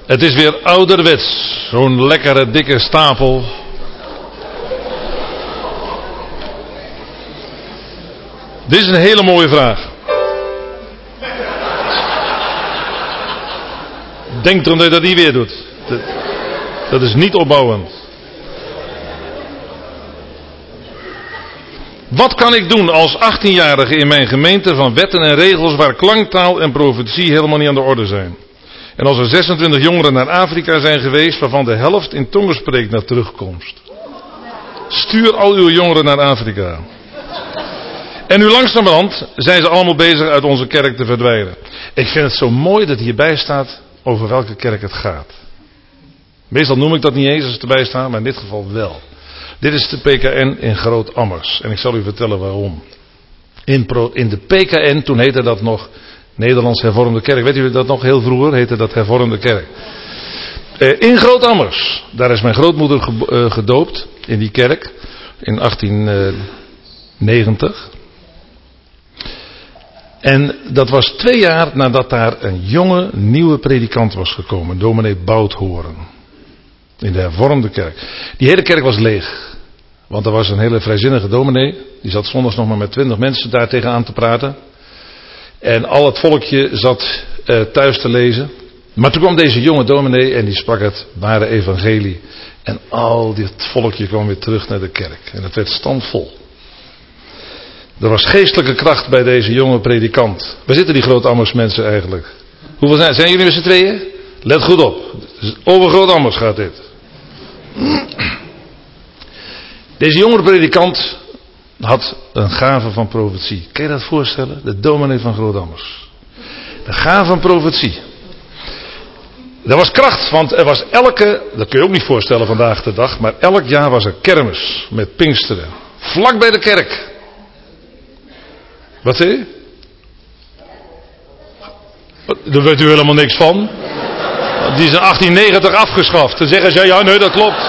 Het is weer ouderwets. Zo'n lekkere dikke stapel. Dit is een hele mooie vraag. Denk erom dat je dat niet weer doet. Dat is niet opbouwend. Wat kan ik doen als 18-jarige in mijn gemeente van wetten en regels waar klanktaal en profetie helemaal niet aan de orde zijn? En als er 26 jongeren naar Afrika zijn geweest waarvan de helft in tongen spreekt na terugkomst. Stuur al uw jongeren naar Afrika. En nu langzamerhand zijn ze allemaal bezig uit onze kerk te verdwijnen. Ik vind het zo mooi dat hierbij staat over welke kerk het gaat. Meestal noem ik dat niet eens als het erbij staat, maar in dit geval wel. Dit is de PKN in Groot-Ammers. En ik zal u vertellen waarom. In de PKN, toen heette dat nog Nederlands Hervormde Kerk. Weet u dat nog? Heel vroeger heette dat Hervormde Kerk. In Groot-Ammers. Daar is mijn grootmoeder gedoopt. In die kerk. In 1890. En dat was 2 jaar nadat daar een jonge, nieuwe predikant was gekomen. Dominee Bouthoorn. In de Hervormde Kerk. Die hele kerk was leeg. Want er was een hele vrijzinnige dominee. Die zat zondags nog maar met 20 mensen daar tegenaan te praten. En al het volkje zat thuis te lezen. Maar toen kwam deze jonge dominee en die sprak het ware evangelie. En al dit volkje kwam weer terug naar de kerk. En het werd standvol. Er was geestelijke kracht bij deze jonge predikant. Waar zitten die Groot-Ammers mensen eigenlijk? Hoeveel zijn jullie met z'n tweeën? Let goed op. Over Groot-Ammers gaat dit. Deze jonge predikant had een gave van profetie. Kun je dat voorstellen? De dominee van Groot-Ammers. De gave van profetie. Er was kracht, want er was dat kun je ook niet voorstellen vandaag de dag, maar elk jaar was er kermis met Pinksteren. Vlak bij de kerk. Wat zei je? Daar weet u helemaal niks van. Die is in 1890 afgeschaft. Dan zeggen ze, ja nee, dat klopt.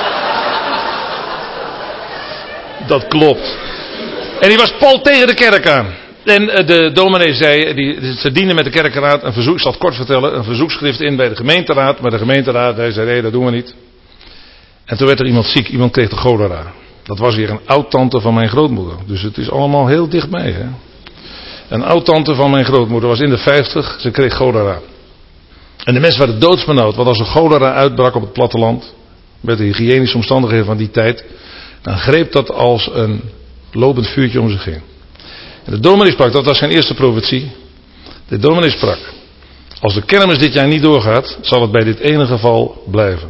Dat klopt. En die was pal tegen de kerk aan. En de dominee zei, ze dienden met de kerkenraad een verzoek, ik zal het kort vertellen, een verzoekschrift in bij de gemeenteraad. Maar de gemeenteraad zei, nee, dat doen we niet. En toen werd er iemand ziek, iemand kreeg de cholera. Dat was weer een oud-tante van mijn grootmoeder. Dus het is allemaal heel dichtbij, hè. Een oud-tante van mijn grootmoeder was in de 50, ze kreeg cholera. En de mensen waren doodsbenauwd, want als er cholera uitbrak op het platteland, met de hygiënische omstandigheden van die tijd, dan greep dat als een lopend vuurtje om zich heen. En de dominee sprak, dat was zijn eerste profetie. De dominee sprak, als de kermis dit jaar niet doorgaat, zal het bij dit ene geval blijven.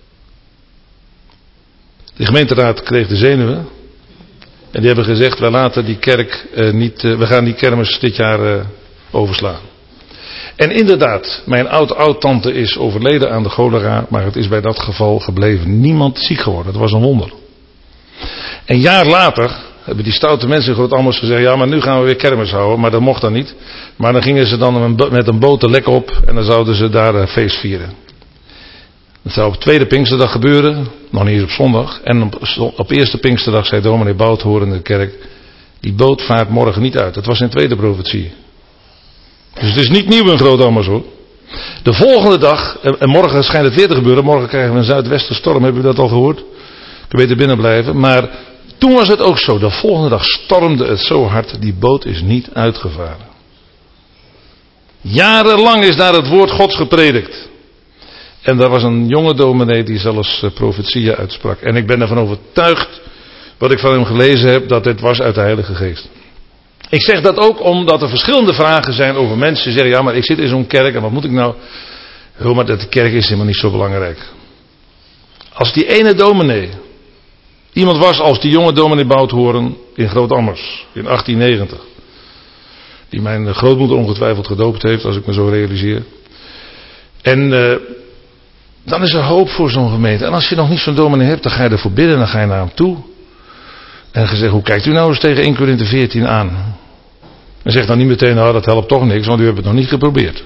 De gemeenteraad kreeg de zenuwen. En die hebben gezegd, wij laten die kerk we gaan die kermis dit jaar overslaan. En inderdaad, mijn oud-tante is overleden aan de cholera, maar het is bij dat geval gebleven. Niemand ziek geworden, het was een wonder. Een jaar later hebben die stoute mensen in Groot-Ammers gezegd, ja maar nu gaan we weer kermis houden, maar dat mocht dan niet. Maar dan gingen ze dan met een boot de lek op en dan zouden ze daar een feest vieren. Dat zou op tweede Pinksterdag gebeuren, nog niet eens op zondag. En op eerste Pinksterdag zei dominee Bouthoorn in de kerk, die boot vaart morgen niet uit. Dat was zijn tweede profetie. Dus het is niet nieuw in Groot-Ammers hoor. De volgende dag, en morgen schijnt het weer te gebeuren, morgen krijgen we een zuidwesterstorm, hebben we dat al gehoord? Ik kan beter binnen blijven, maar toen was het ook zo. De volgende dag stormde het zo hard, die boot is niet uitgevaren. Jarenlang is daar het woord Gods gepredikt. En daar was een jonge dominee die zelfs profetieën uitsprak. En ik ben ervan overtuigd, wat ik van hem gelezen heb, dat dit was uit de Heilige Geest. Ik zeg dat ook omdat er verschillende vragen zijn over mensen die zeggen, ja maar ik zit in zo'n kerk en wat moet ik nou? Maar de kerk is helemaal niet zo belangrijk. Als die ene dominee iemand was als die jonge dominee Bouthoorn in Groot-Ammers in 1890. Die mijn grootmoeder ongetwijfeld gedoopt heeft, als ik me zo realiseer. En dan is er hoop voor zo'n gemeente. En als je nog niet zo'n dominee hebt, dan ga je ervoor bidden, dan ga je naar hem toe. En gezegd, hoe kijkt u nou eens tegen 1 Korinthe 14 aan? En zegt dan niet meteen, nou dat helpt toch niks, want u hebt het nog niet geprobeerd.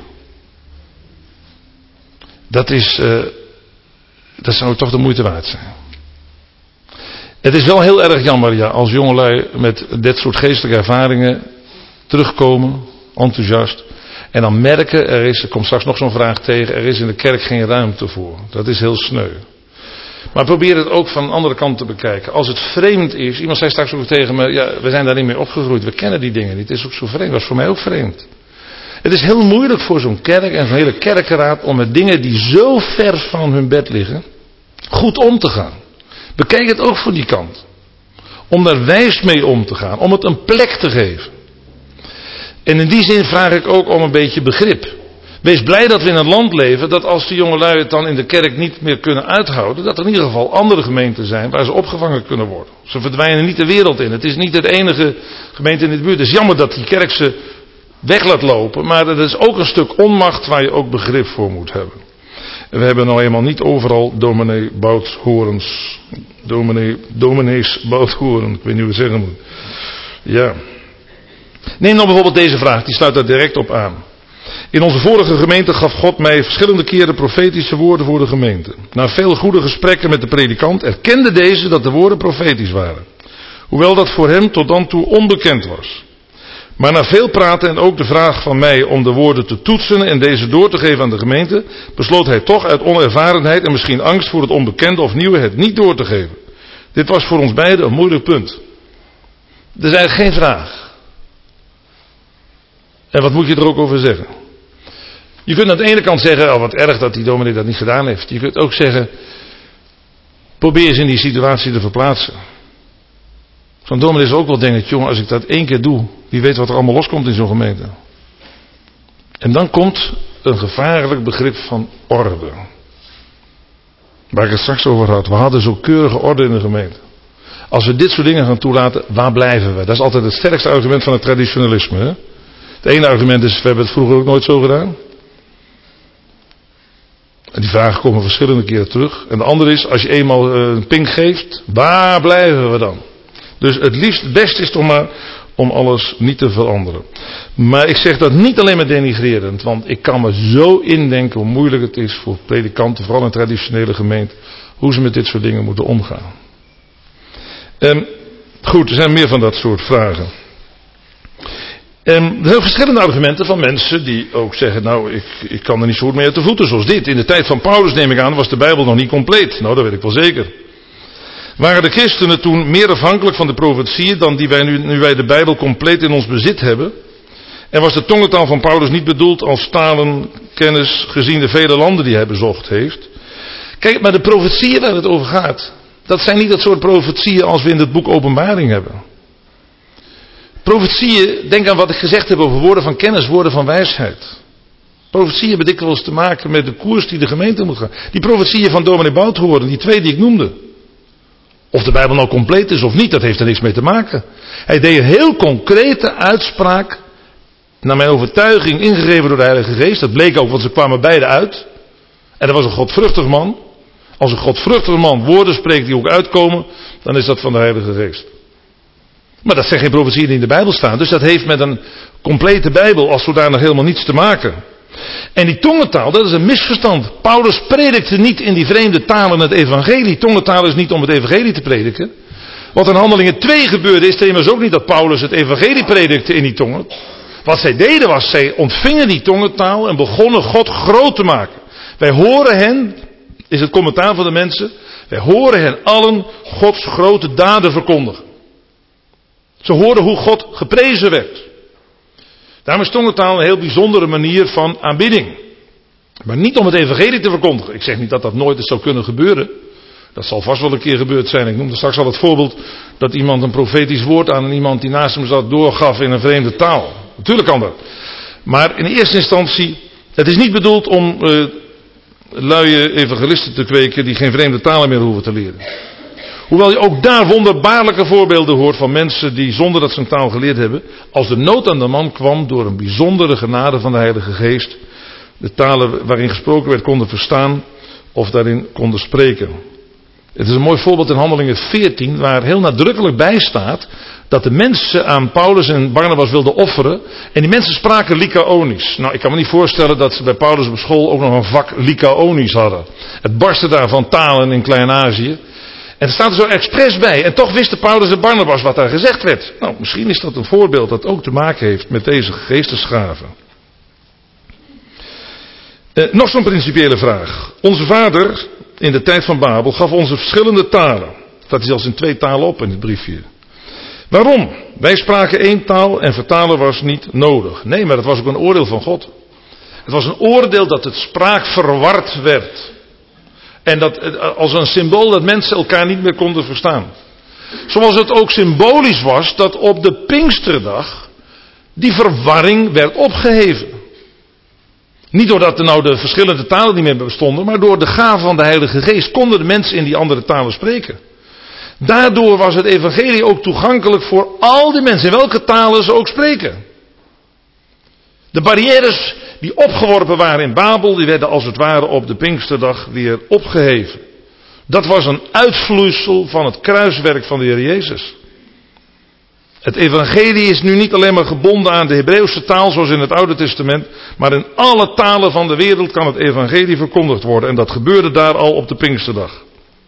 Dat zou toch de moeite waard zijn. Het is wel heel erg jammer, ja, als jongelui met dit soort geestelijke ervaringen terugkomen, enthousiast. En dan merken, er komt straks nog zo'n vraag tegen, er is in de kerk geen ruimte voor. Dat is heel sneu. Maar probeer het ook van een andere kant te bekijken. Als het vreemd is, iemand zei straks ook tegen me, ja, we zijn daar niet mee opgegroeid, we kennen die dingen niet. Het is ook zo vreemd, dat is voor mij ook vreemd. Het is heel moeilijk voor zo'n kerk en zo'n hele kerkenraad om met dingen die zo ver van hun bed liggen, goed om te gaan. Bekijk het ook van die kant. Om daar wijs mee om te gaan, om het een plek te geven. En in die zin vraag ik ook om een beetje begrip. Wees blij dat we in een land leven dat als de jongelui het dan in de kerk niet meer kunnen uithouden, dat er in ieder geval andere gemeenten zijn waar ze opgevangen kunnen worden. Ze verdwijnen niet de wereld in. Het is niet de enige gemeente in de buurt. Het is jammer dat die kerk ze weg laat lopen, maar dat is ook een stuk onmacht waar je ook begrip voor moet hebben. En we hebben nou eenmaal niet overal dominee Bouthorens, dominees Bouthorens, ik weet niet hoe ik het zeggen moet. Ja. Neem dan bijvoorbeeld deze vraag, die sluit daar direct op aan. In onze vorige gemeente gaf God mij verschillende keren profetische woorden voor de gemeente. Na veel goede gesprekken met de predikant erkende deze dat de woorden profetisch waren. Hoewel dat voor hem tot dan toe onbekend was. Maar na veel praten en ook de vraag van mij om de woorden te toetsen en deze door te geven aan de gemeente, besloot hij toch uit onervarenheid en misschien angst voor het onbekende of nieuwe het niet door te geven. Dit was voor ons beiden een moeilijk punt. Er is eigenlijk geen vraag. En wat moet je er ook over zeggen? Je kunt aan de ene kant zeggen, oh wat erg dat die dominee dat niet gedaan heeft. Je kunt ook zeggen, probeer eens in die situatie te verplaatsen. Zo'n dominee is ook wel denken, jongen, als ik dat 1 keer doe, wie weet wat er allemaal loskomt in zo'n gemeente. En dan komt een gevaarlijk begrip van orde. Waar ik het straks over had. We hadden zo keurige orde in de gemeente. Als we dit soort dingen gaan toelaten, waar blijven we? Dat is altijd het sterkste argument van het traditionalisme. Hè? Het ene argument is, we hebben het vroeger ook nooit zo gedaan. En die vragen komen verschillende keren terug. En de andere is, als je eenmaal een pink geeft, waar blijven we dan? Dus het beste is toch maar om alles niet te veranderen. Maar ik zeg dat niet alleen maar denigrerend, want ik kan me zo indenken hoe moeilijk het is voor predikanten, vooral in traditionele gemeenten, hoe ze met dit soort dingen moeten omgaan. Goed, er zijn meer van dat soort vragen. Er zijn verschillende argumenten van mensen die ook zeggen, nou ik kan er niet zo goed mee uit de voeten, zoals dit. In de tijd van Paulus, neem ik aan, was de Bijbel nog niet compleet. Nou, dat weet ik wel zeker. Waren de christenen toen meer afhankelijk van de profetieën dan die wij nu wij de Bijbel compleet in ons bezit hebben? En was de tongentaal van Paulus niet bedoeld als talenkennis gezien de vele landen die hij bezocht heeft? Kijk, maar de profetieën waar het over gaat, dat zijn niet dat soort profetieën als we in het boek Openbaring hebben. Profetieën, denk aan wat ik gezegd heb over woorden van kennis, woorden van wijsheid. Profetieën hebben dikwijls te maken met de koers die de gemeente moet gaan. Die profetieën van dominee Bouthorens, die 2 die ik noemde. Of de Bijbel nou compleet is of niet, dat heeft er niks mee te maken. Hij deed een heel concrete uitspraak, naar mijn overtuiging ingegeven door de Heilige Geest. Dat bleek ook, want ze kwamen beide uit. En dat was een godvruchtig man. Als een godvruchtig man woorden spreekt die ook uitkomen, dan is dat van de Heilige Geest. Maar dat zijn geen profetieën die in de Bijbel staan. Dus dat heeft met een complete Bijbel als zodanig helemaal niets te maken. En die tongentaal, dat is een misverstand. Paulus predikte niet in die vreemde talen het evangelie. Tongentaal is niet om het evangelie te prediken. Wat in Handelingen 2 gebeurde is immers ook niet dat Paulus het evangelie predikte in die tongen. Wat zij deden was, zij ontvingen die tongentaal en begonnen God groot te maken. Wij horen hen, is het commentaar van de mensen, wij horen hen allen Gods grote daden verkondigen. Ze hoorden hoe God geprezen werd. Daarom is tongentaal een heel bijzondere manier van aanbidding. Maar niet om het evangelie te verkondigen. Ik zeg niet dat dat nooit eens zou kunnen gebeuren. Dat zal vast wel een keer gebeurd zijn. Ik noemde straks al het voorbeeld dat iemand een profetisch woord aan iemand die naast hem zat doorgaf in een vreemde taal. Natuurlijk kan dat. Maar in eerste instantie, het is niet bedoeld om luie evangelisten te kweken die geen vreemde talen meer hoeven te leren. Hoewel je ook daar wonderbaarlijke voorbeelden hoort van mensen die zonder dat ze een taal geleerd hebben, als de nood aan de man kwam door een bijzondere genade van de Heilige Geest, de talen waarin gesproken werd konden verstaan of daarin konden spreken. Het is een mooi voorbeeld in Handelingen 14 waar heel nadrukkelijk bij staat dat de mensen aan Paulus en Barnabas wilden offeren en die mensen spraken Lycaonisch. Nou, ik kan me niet voorstellen dat ze bij Paulus op school ook nog een vak Lycaonisch hadden. Het barstte daar van talen in Klein-Azië. En er staat er zo expres bij. En toch wisten Paulus en Barnabas wat daar gezegd werd. Nou, misschien is dat een voorbeeld dat ook te maken heeft met deze geestesgaven. Nog zo'n principiële vraag. Onze vader in de tijd van Babel gaf ons verschillende talen. Dat is zelfs in 2 talen op in het briefje. Waarom? Wij spraken 1 taal en vertalen was niet nodig. Nee, maar dat was ook een oordeel van God. Het was een oordeel dat het spraak verward werd. En dat als een symbool dat mensen elkaar niet meer konden verstaan. Zoals het ook symbolisch was dat op de Pinksterdag die verwarring werd opgeheven. Niet doordat er nou de verschillende talen niet meer bestonden, maar door de gave van de Heilige Geest konden de mensen in die andere talen spreken. Daardoor was het evangelie ook toegankelijk voor al die mensen, in welke talen ze ook spreken. De barrières die opgeworpen waren in Babel, die werden als het ware op de Pinksterdag weer opgeheven. Dat was een uitvloeisel van het kruiswerk van de Heer Jezus. Het evangelie is nu niet alleen maar gebonden aan de Hebreeuwse taal zoals in het Oude Testament, maar in alle talen van de wereld kan het evangelie verkondigd worden. En dat gebeurde daar al op de Pinksterdag.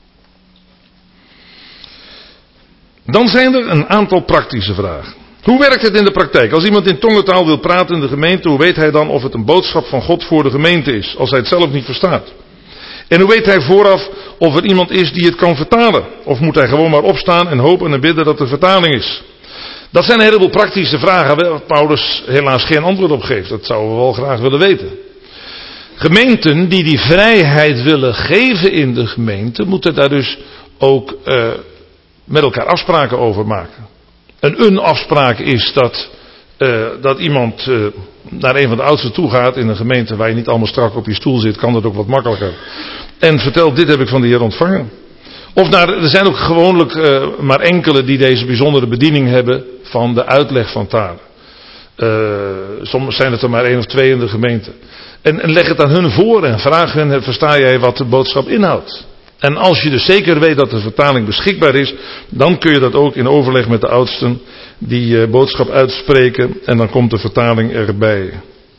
Dan zijn er een aantal praktische vragen. Hoe werkt het in de praktijk? Als iemand in tongentaal wil praten in de gemeente, hoe weet hij dan of het een boodschap van God voor de gemeente is, als hij het zelf niet verstaat? En hoe weet hij vooraf of er iemand is die het kan vertalen? Of moet hij gewoon maar opstaan en hopen en bidden dat er vertaling is? Dat zijn een heleboel praktische vragen waar Paulus helaas geen antwoord op geeft. Dat zouden we wel graag willen weten. Gemeenten die vrijheid willen geven in de gemeente, moeten daar dus ook met elkaar afspraken over maken. Een afspraak is dat iemand naar een van de oudsten toe gaat in een gemeente waar je niet allemaal strak op je stoel zit, kan dat ook wat makkelijker. En vertelt, dit heb ik van de Heer ontvangen. Of er zijn ook gewoonlijk maar enkele die deze bijzondere bediening hebben van de uitleg van talen. Soms zijn het er maar 1 of 2 in de gemeente. En leg het aan hun voor en vraag hen, versta jij wat de boodschap inhoudt? En als je dus zeker weet dat de vertaling beschikbaar is, dan kun je dat ook in overleg met de oudsten die boodschap uitspreken en dan komt de vertaling erbij.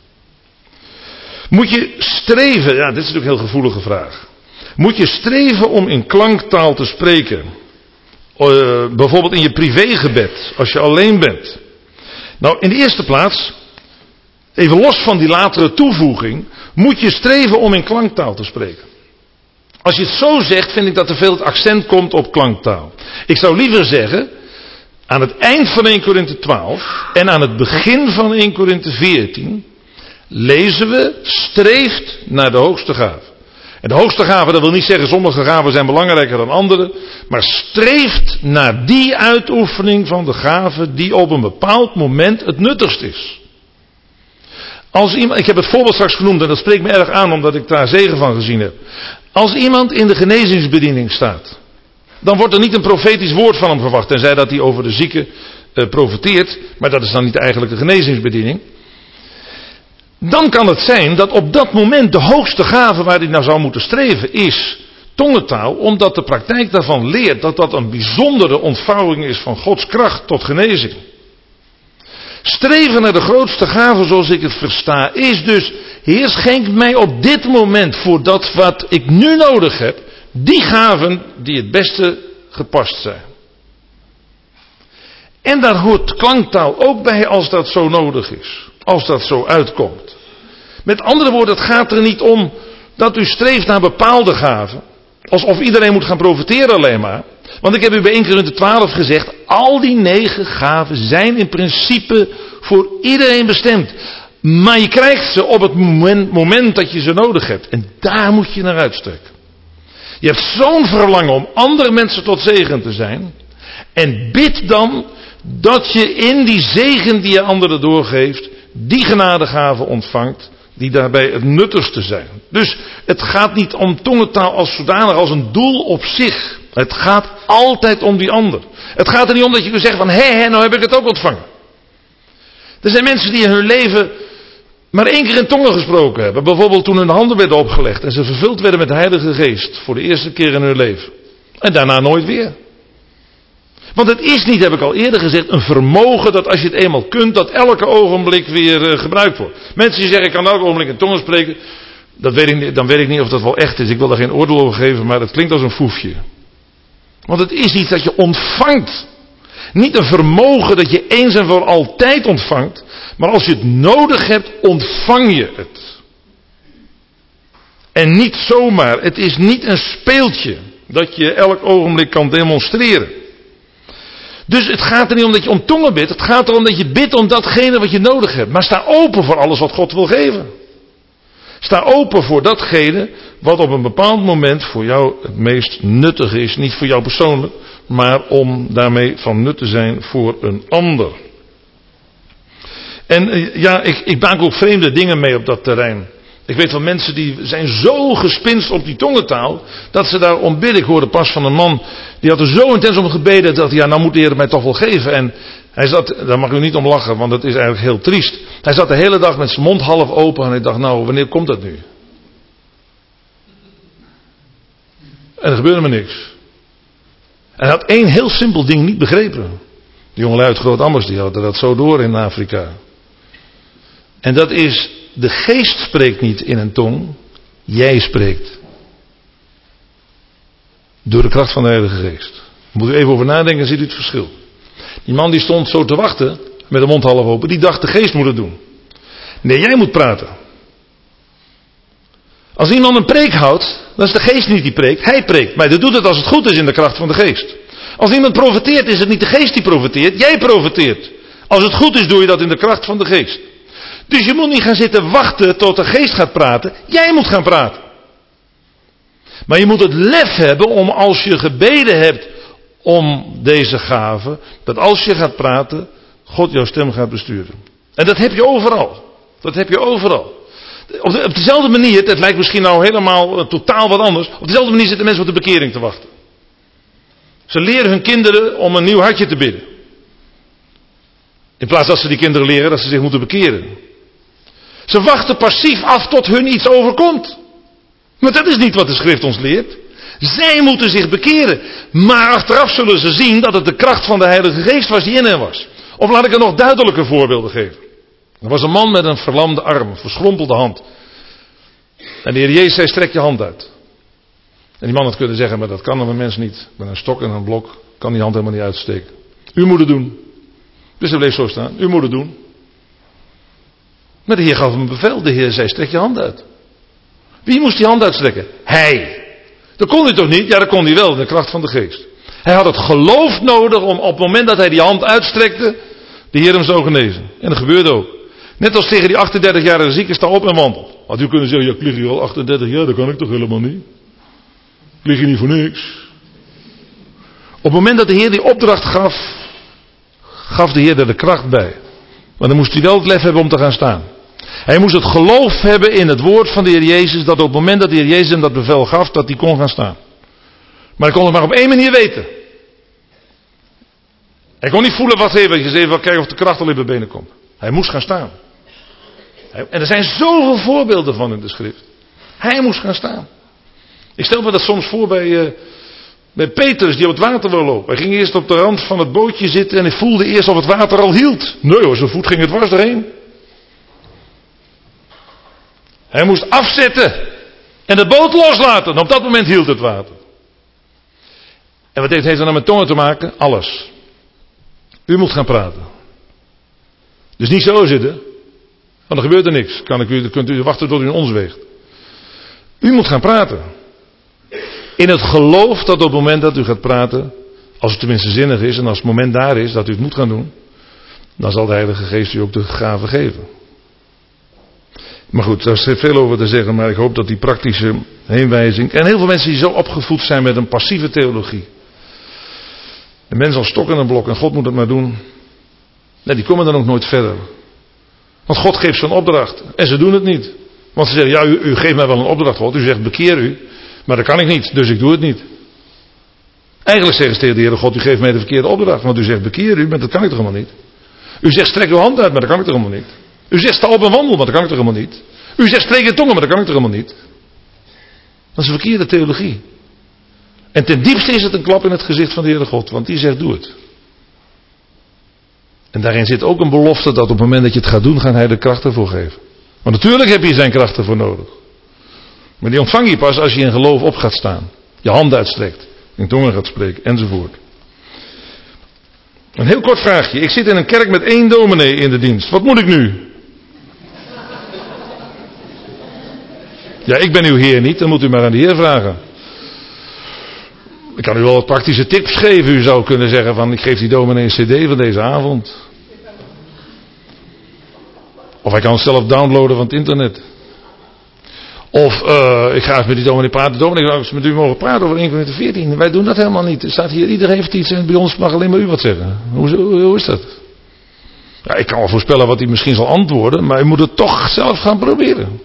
Moet je streven, ja, dit is natuurlijk een heel gevoelige vraag. Moet je streven om in klanktaal te spreken? Bijvoorbeeld in je privégebed, als je alleen bent. Nou, in de eerste plaats, even los van die latere toevoeging, moet je streven om in klanktaal te spreken. Als je het zo zegt, vind ik dat er veel het accent komt op klanktaal. Ik zou liever zeggen, aan het eind van 1 Korinthe 12 en aan het begin van 1 Korinthe 14 lezen we, streeft naar de hoogste gave. En de hoogste gave, dat wil niet zeggen sommige gaven zijn belangrijker dan andere, maar streeft naar die uitoefening van de gave die op een bepaald moment het nuttigst is. Als iemand, ik heb het voorbeeld straks genoemd en dat spreekt me erg aan omdat ik daar zegen van gezien heb. Als iemand in de genezingsbediening staat, dan wordt er niet een profetisch woord van hem verwacht, tenzij dat hij over de zieke profeteert, maar dat is dan niet de eigenlijke genezingsbediening. Dan kan het zijn dat op dat moment de hoogste gave waar hij naar zou moeten streven is tongentaal, omdat de praktijk daarvan leert dat dat een bijzondere ontvouwing is van Gods kracht tot genezing. Streven naar de grootste gave zoals ik het versta is dus, Heer schenk mij op dit moment voor dat wat ik nu nodig heb, die gaven die het beste gepast zijn. En daar hoort klanktaal ook bij als dat zo nodig is. Als dat zo uitkomt. Met andere woorden, het gaat er niet om dat u streeft naar bepaalde gaven. Alsof iedereen moet gaan profiteren alleen maar. Want ik heb u bij 1 Korinthe 12 gezegd, al die 9 gaven zijn in principe voor iedereen bestemd. Maar je krijgt ze op het moment dat je ze nodig hebt. En daar moet je naar uitstrekken. Je hebt zo'n verlangen om andere mensen tot zegen te zijn. En bid dan dat je in die zegen die je anderen doorgeeft, die genadegaven ontvangt, die daarbij het nuttigste zijn. Dus het gaat niet om tongentaal als zodanig, als een doel op zich. Het gaat altijd om die ander. Het gaat er niet om dat je kunt zeggen van, hé, nou heb ik het ook ontvangen. Er zijn mensen die in hun leven maar 1 keer in tongen gesproken hebben. Bijvoorbeeld toen hun handen werden opgelegd en ze vervuld werden met de Heilige Geest. Voor de eerste keer in hun leven. En daarna nooit weer. Want het is niet, heb ik al eerder gezegd, een vermogen dat als je het eenmaal kunt, dat elke ogenblik weer gebruikt wordt. Mensen die zeggen, ik kan elk ogenblik in tongen spreken, dan weet ik niet of dat wel echt is. Ik wil daar geen oordeel over geven, maar dat klinkt als een foefje. Want het is iets dat je ontvangt. Niet een vermogen dat je eens en voor altijd ontvangt, maar als je het nodig hebt, ontvang je het. En niet zomaar. Het is niet een speeltje dat je elk ogenblik kan demonstreren. Dus het gaat er niet om dat je om tongen bidt. Het gaat erom dat je bidt om datgene wat je nodig hebt. Maar sta open voor alles wat God wil geven. Sta open voor datgene wat op een bepaald moment voor jou het meest nuttig is. Niet voor jou persoonlijk, maar om daarmee van nut te zijn voor een ander. En ik maak ook vreemde dingen mee op dat terrein. Ik weet van mensen die zijn zo gespinst op die tongentaal, dat ze daarom bidden. Ik hoorde pas van een man, die had er zo intens om gebeden, dat nou moet de Heer het mij toch wel geven. En hij zat, daar mag u niet om lachen, want dat is eigenlijk heel triest. Hij zat de hele dag met zijn mond half open en hij dacht, nou, wanneer komt dat nu? En er gebeurde maar niks. En hij had één heel simpel ding niet begrepen. De jongelui uit Groot-Ammers, die hadden dat zo door in Afrika. En dat is, de geest spreekt niet in een tong, jij spreekt. Door de kracht van de Heilige Geest. Moet u even over nadenken en ziet u het verschil. Die man die stond zo te wachten, met de mond half open, die dacht de geest moet het doen. Nee, jij moet praten. Als iemand een preek houdt, dan is de geest niet die preekt, hij preekt. Maar hij doet het als het goed is in de kracht van de geest. Als iemand profeteert, is het niet de geest die profeteert, jij profeteert. Als het goed is, doe je dat in de kracht van de geest. Dus je moet niet gaan zitten wachten tot de geest gaat praten. Jij moet gaan praten. Maar je moet het lef hebben om, als je gebeden hebt om deze gave, dat als je gaat praten, God jouw stem gaat besturen. En dat heb je overal. Dat heb je overal. Op dezelfde manier, het lijkt misschien nou helemaal totaal wat anders. Op dezelfde manier zitten mensen op de bekering te wachten. Ze leren hun kinderen om een nieuw hartje te bidden. In plaats dat ze die kinderen leren dat ze zich moeten bekeren. Ze wachten passief af tot hun iets overkomt. Maar dat is niet wat de schrift ons leert. Zij moeten zich bekeren. Maar achteraf zullen ze zien dat het de kracht van de Heilige Geest was die in hen was. Of laat ik er nog duidelijker voorbeelden geven. Er was een man met een verlamde arm, een verschrompelde hand. En de Heer Jezus zei, strek je hand uit. En die man had kunnen zeggen, maar dat kan een mens niet. Met een stok en een blok kan die hand helemaal niet uitsteken. U moet het doen. Dus hij bleef zo staan. U moet het doen. Maar de Heer gaf hem een bevel. De Heer zei, strek je hand uit. Wie moest die hand uitstrekken? Hij. Dat kon hij toch niet? Ja, dat kon hij wel, in de kracht van de geest. Hij had het geloof nodig om op het moment dat hij die hand uitstrekte, de Heer hem zou genezen. En dat gebeurde ook. Net als tegen die 38-jarige zieke, sta op en wandel. Had u kunnen zeggen, ja, ik lig hier al 38 jaar, dat kan ik toch helemaal niet? Ik lig hier niet voor niks. Op het moment dat de Heer die opdracht gaf, gaf de Heer er de kracht bij. Maar dan moest hij wel het lef hebben om te gaan staan. Hij moest het geloof hebben in het woord van de Heer Jezus, dat op het moment dat de Heer Jezus hem dat bevel gaf, dat hij kon gaan staan. Maar hij kon het maar op één manier weten. Hij kon niet voelen, wat even kijken of de kracht al in de benen komt. Hij moest gaan staan. En er zijn zoveel voorbeelden van in de schrift. Hij moest gaan staan. Ik stel me dat soms voor bij Petrus die op het water wil lopen. Hij ging eerst op de rand van het bootje zitten en hij voelde eerst of het water al hield. Nee hoor, zijn voet ging het dwars doorheen. Hij moest afzetten en de boot loslaten. En op dat moment hield het water. En wat heeft dat nou met tongen te maken? Alles. U moet gaan praten. Dus niet zo zitten. Want er gebeurt er niks. Kunt u wachten tot u in ons weegt. U moet gaan praten. In het geloof dat op het moment dat u gaat praten, als het tenminste zinnig is en als het moment daar is dat u het moet gaan doen, dan zal de Heilige Geest u ook de gave geven. Maar goed, daar is veel over te zeggen, maar ik hoop dat die praktische heenwijzing, en heel veel mensen die zo opgevoed zijn met een passieve theologie. De mens als stok en een blok en God moet het maar doen. Nee, die komen dan ook nooit verder. Want God geeft ze een opdracht en ze doen het niet. Want ze zeggen, ja, u geeft mij wel een opdracht, God. U zegt, bekeer u. Maar dat kan ik niet, dus ik doe het niet. Eigenlijk zeggen ze tegen de Heere God, u geeft mij de verkeerde opdracht. Want u zegt, bekeer u, maar dat kan ik toch helemaal niet. U zegt, strek uw hand uit, maar dat kan ik toch helemaal niet. U zegt, sta op en wandel, maar dat kan ik toch helemaal niet. U zegt, spreek in tongen, maar dat kan ik toch helemaal niet. Dat is een verkeerde theologie. En ten diepste is het een klap in het gezicht van de Heere God, want die zegt, doe het. En daarin zit ook een belofte dat op het moment dat je het gaat doen, gaat hij de kracht ervoor geven. Want natuurlijk heb je zijn kracht ervoor nodig. Maar die ontvang je pas als je in geloof op gaat staan. Je handen uitstrekt. In tongen gaat spreken. Enzovoort. Een heel kort vraagje. Ik zit in een kerk met 1 dominee in de dienst. Wat moet ik nu? Ja, ik ben uw Heer niet, dan moet u maar aan de Heer vragen. Ik kan u wel wat praktische tips geven. U zou kunnen zeggen van, ik geef die dominee een cd van deze avond. Of hij kan het zelf downloaden van het internet. Of ik ga eens met die dominee praten. Dominee, ik zou met u mogen praten over 1 Korinthe 14. Wij doen dat helemaal niet. Er staat hier, iedereen heeft iets en bij ons mag alleen maar u wat zeggen. Hoe is dat? Ja, ik kan wel voorspellen wat hij misschien zal antwoorden, maar u moet het toch zelf gaan proberen.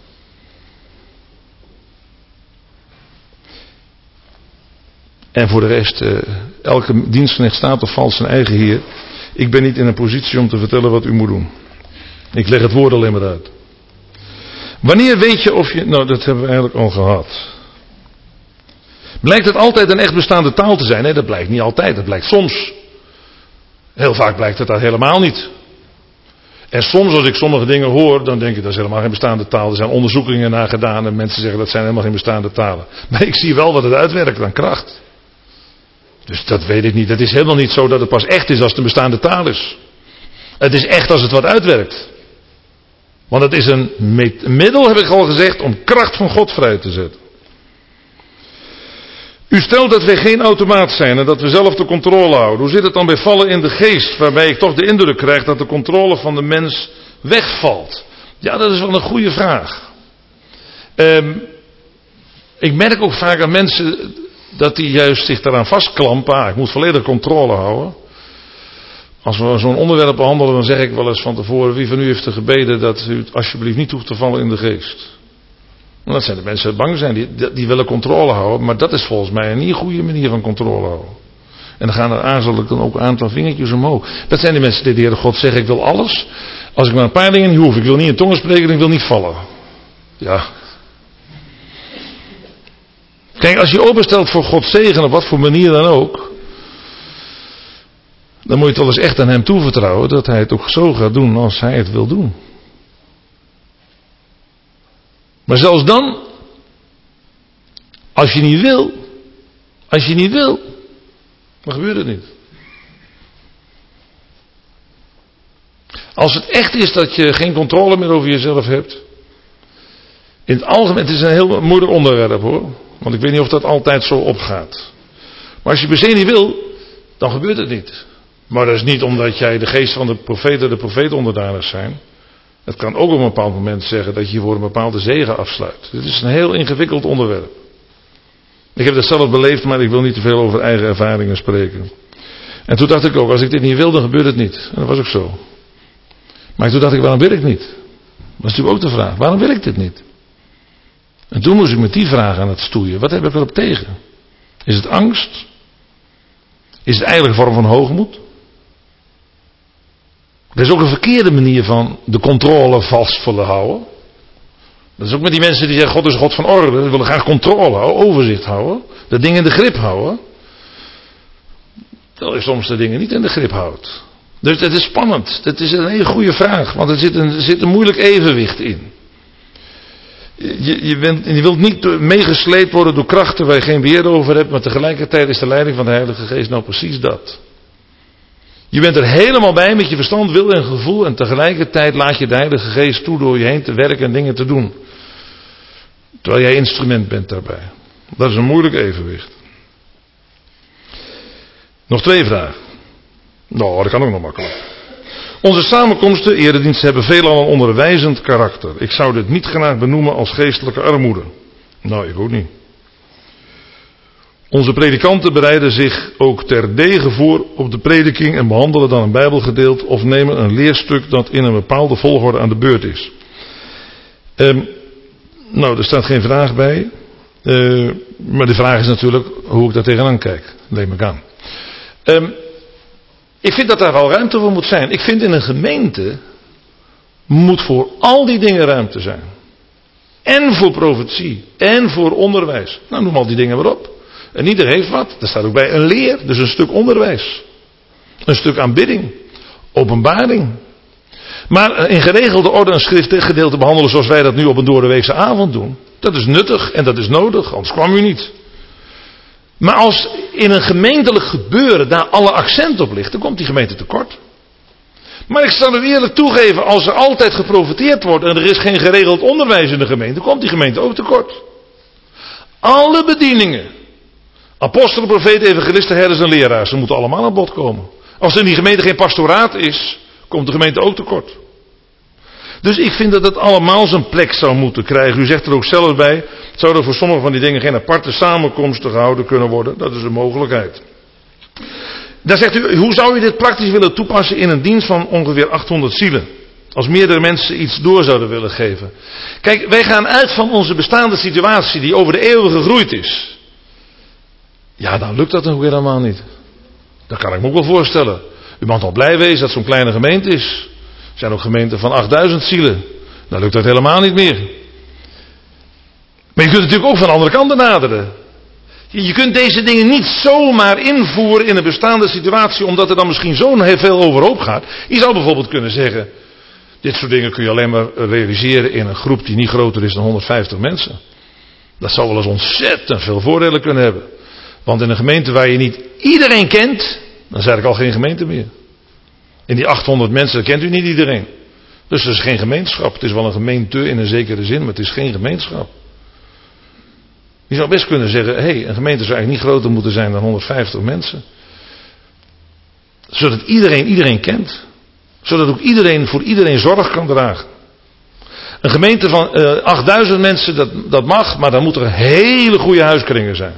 En voor de rest, elke dienstknecht staat of valt zijn eigen Heer. Ik ben niet in een positie om te vertellen wat u moet doen. Ik leg het woord alleen maar uit. Wanneer weet je of je... Nou, dat hebben we eigenlijk al gehad. Blijkt het altijd een echt bestaande taal te zijn? Nee, dat blijkt niet altijd. Dat blijkt soms. Heel vaak blijkt het dat helemaal niet. En soms als ik sommige dingen hoor, dan denk ik dat is helemaal geen bestaande taal. Er zijn onderzoekingen naar gedaan en mensen zeggen dat zijn helemaal geen bestaande talen. Maar ik zie wel wat het uitwerkt aan kracht. Dus dat weet ik niet. Het is helemaal niet zo dat het pas echt is als het een bestaande taal is. Het is echt als het wat uitwerkt. Want het is een middel, heb ik al gezegd, om kracht van God vrij te zetten. U stelt dat wij geen automaat zijn en dat we zelf de controle houden. Hoe zit het dan bij vallen in de geest, waarbij ik toch de indruk krijg dat de controle van de mens wegvalt? Ja, dat is wel een goede vraag. Ik merk ook vaak aan mensen dat die juist zich daaraan vastklampen. Ik moet volledig controle houden. Als we zo'n onderwerp behandelen, dan zeg ik wel eens van tevoren, wie van u heeft er gebeden dat u alsjeblieft niet hoeft te vallen in de geest? Dat zijn de mensen die bang zijn, die willen controle houden, maar dat is volgens mij een niet goede manier van controle houden. En dan gaan er aarzelig dan ook een aantal vingertjes omhoog. Dat zijn de mensen die de Heere God zeggen, ik wil alles. Als ik maar een paar dingen niet hoef, ik wil niet in tongen spreken, ik wil niet vallen. Ja. Kijk, als je openstelt voor Gods zegen, op wat voor manier dan ook, dan moet je toch eens echt aan hem toevertrouwen dat hij het ook zo gaat doen als hij het wil doen. Maar zelfs dan, als je niet wil, dan gebeurt het niet. Als het echt is dat je geen controle meer over jezelf hebt, in het algemeen, het is een heel moeilijk onderwerp hoor, want ik weet niet of dat altijd zo opgaat. Maar als je per se niet wil, dan gebeurt het niet. Maar dat is niet omdat jij de geest van de profeten onderdanig zijn. Het kan ook op een bepaald moment zeggen dat je voor een bepaalde zegen afsluit. Dit is een heel ingewikkeld onderwerp. Ik heb dat zelf beleefd, maar ik wil niet te veel over eigen ervaringen spreken. En toen dacht ik ook, als ik dit niet wil, dan gebeurt het niet. En dat was ook zo. Maar toen dacht ik, waarom wil ik niet? Dat is natuurlijk ook de vraag, waarom wil ik dit niet? En toen moest ik met die vraag aan het stoeien. Wat heb ik erop tegen? Is het angst? Is het eigenlijk een vorm van hoogmoed? Er is ook een verkeerde manier van de controle vast willen houden. Dat is ook met die mensen die zeggen, God is een God van orde. Die willen graag controle houden, overzicht houden. De dingen in de grip houden. Terwijl je soms de dingen niet in de grip houdt. Dus het is spannend. Het is een hele goede vraag. Want er zit een moeilijk evenwicht in. Je wilt niet meegesleept worden door krachten waar je geen beheer over hebt. Maar tegelijkertijd is de leiding van de Heilige Geest nou precies dat. Je bent er helemaal bij met je verstand, wil en gevoel. En tegelijkertijd laat je de Heilige Geest toe door je heen te werken en dingen te doen. Terwijl jij instrument bent daarbij. Dat is een moeilijk evenwicht. Nog 2 vragen. Nou, dat kan ook nog makkelijk. Onze samenkomsten, erediensten, hebben veelal een onderwijzend karakter. Ik zou dit niet graag benoemen als geestelijke armoede. Nou, ik ook niet. Onze predikanten bereiden zich ook terdege voor op de prediking en behandelen dan een bijbelgedeelte of nemen een leerstuk dat in een bepaalde volgorde aan de beurt is. Nou, er staat geen vraag bij. Maar de vraag is natuurlijk hoe ik daar tegenaan kijk. Neem ik aan. Ik vind dat daar wel ruimte voor moet zijn. Ik vind in een gemeente moet voor al die dingen ruimte zijn. En voor profetie. En voor onderwijs. Nou, noem al die dingen maar op. En ieder heeft wat. Er staat ook bij een leer. Dus een stuk onderwijs. Een stuk aanbidding. Openbaring. Maar in geregelde orde een schriftgedeelte behandelen zoals wij dat nu op een doordeweekse avond doen. Dat is nuttig en dat is nodig. Anders kwam u niet. Maar als in een gemeentelijk gebeuren daar alle accent op ligt, dan komt die gemeente tekort. Maar ik zal u eerlijk toegeven, als er altijd geprofiteerd wordt en er is geen geregeld onderwijs in de gemeente, komt die gemeente ook tekort. Alle bedieningen, apostelen, profeten, evangelisten, herders en leraars, ze moeten allemaal aan bod komen. Als er in die gemeente geen pastoraat is, komt de gemeente ook tekort. Dus ik vind dat het allemaal zijn plek zou moeten krijgen. U zegt er ook zelf bij, zou er voor sommige van die dingen geen aparte samenkomsten gehouden kunnen worden? Dat is een mogelijkheid. Dan zegt u, hoe zou u dit praktisch willen toepassen in een dienst van ongeveer 800 zielen? Als meerdere mensen iets door zouden willen geven. Kijk, wij gaan uit van onze bestaande situatie die over de eeuwen gegroeid is. Ja, dan lukt dat nog helemaal niet. Dat kan ik me ook wel voorstellen. U mag nog blij wezen dat zo'n kleine gemeente is. Er zijn ook gemeenten van 8000 zielen. Dan lukt dat helemaal niet meer. Maar je kunt natuurlijk ook van de andere kant benaderen. Je kunt deze dingen niet zomaar invoeren in een bestaande situatie, omdat er dan misschien zo heel veel overhoop gaat. Je zou bijvoorbeeld kunnen zeggen, dit soort dingen kun je alleen maar realiseren in een groep die niet groter is dan 150 mensen. Dat zou wel eens ontzettend veel voordelen kunnen hebben. Want in een gemeente waar je niet iedereen kent, dan is eigenlijk al geen gemeente meer. In die 800 mensen kent u niet iedereen. Dus het is geen gemeenschap. Het is wel een gemeente in een zekere zin, maar het is geen gemeenschap. Je zou best kunnen zeggen, een gemeente zou eigenlijk niet groter moeten zijn dan 150 mensen. Zodat iedereen kent. Zodat ook iedereen voor iedereen zorg kan dragen. Een gemeente van 8000 mensen, dat mag, maar dan moeten er hele goede huiskringen zijn.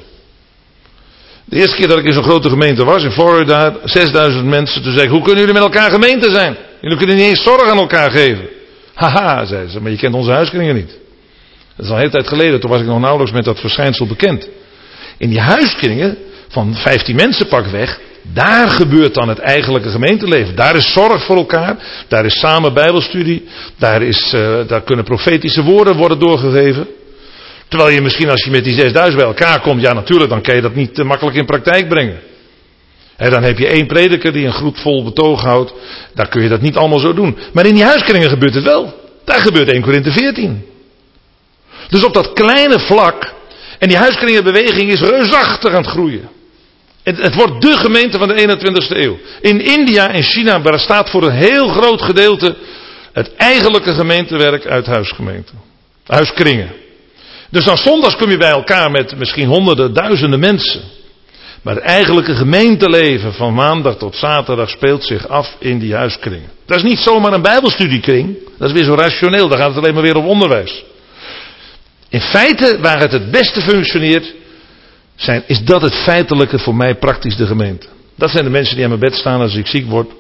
De eerste keer dat ik in zo'n grote gemeente was, in Florida, 6000 mensen, toen zei ik, hoe kunnen jullie met elkaar gemeente zijn? Jullie kunnen niet eens zorg aan elkaar geven. Haha, zei ze, maar je kent onze huiskringen niet. Dat is al een hele tijd geleden, toen was ik nog nauwelijks met dat verschijnsel bekend. In die huiskringen van 15 mensen pakweg, daar gebeurt dan het eigenlijke gemeenteleven. Daar is zorg voor elkaar, daar is samen bijbelstudie, daar kunnen profetische woorden worden doorgegeven. Terwijl je misschien als je met die 6000 bij elkaar komt, ja natuurlijk, dan kan je dat niet makkelijk in praktijk brengen. Dan heb je één prediker die een groep vol betoog houdt, daar kun je dat niet allemaal zo doen. Maar in die huiskringen gebeurt het wel. Daar gebeurt 1 Korinthe 14. Dus op dat kleine vlak, en die huiskringenbeweging is reusachtig aan het groeien. Het wordt de gemeente van de 21ste eeuw. In India en China bestaat voor een heel groot gedeelte het eigenlijke gemeentewerk uit huiskringen. Dus dan zondags kom je bij elkaar met misschien honderden, duizenden mensen. Maar het eigenlijke gemeenteleven van maandag tot zaterdag speelt zich af in die huiskringen. Dat is niet zomaar een bijbelstudiekring. Dat is weer zo rationeel, daar gaat het alleen maar weer om onderwijs. In feite, waar het beste functioneert, is dat het feitelijke voor mij praktisch de gemeente. Dat zijn de mensen die aan mijn bed staan als ik ziek word.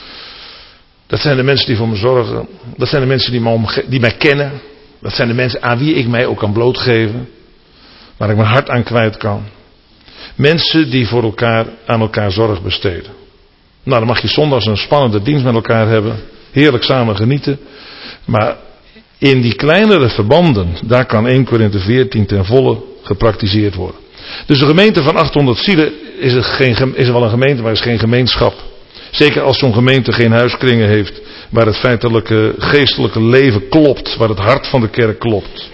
Dat zijn de mensen die voor me zorgen. Dat zijn de mensen die mij kennen. Dat zijn de mensen aan wie ik mij ook kan blootgeven. Waar ik mijn hart aan kwijt kan. Mensen die aan elkaar zorg besteden. Nou, dan mag je zondags een spannende dienst met elkaar hebben. Heerlijk samen genieten. Maar in die kleinere verbanden, daar kan 1 Korinthe 14 ten volle gepraktiseerd worden. Dus de gemeente van 800 zielen is wel een gemeente, maar is geen gemeenschap. Zeker als zo'n gemeente geen huiskringen heeft, waar het feitelijke geestelijke leven klopt, waar het hart van de kerk klopt.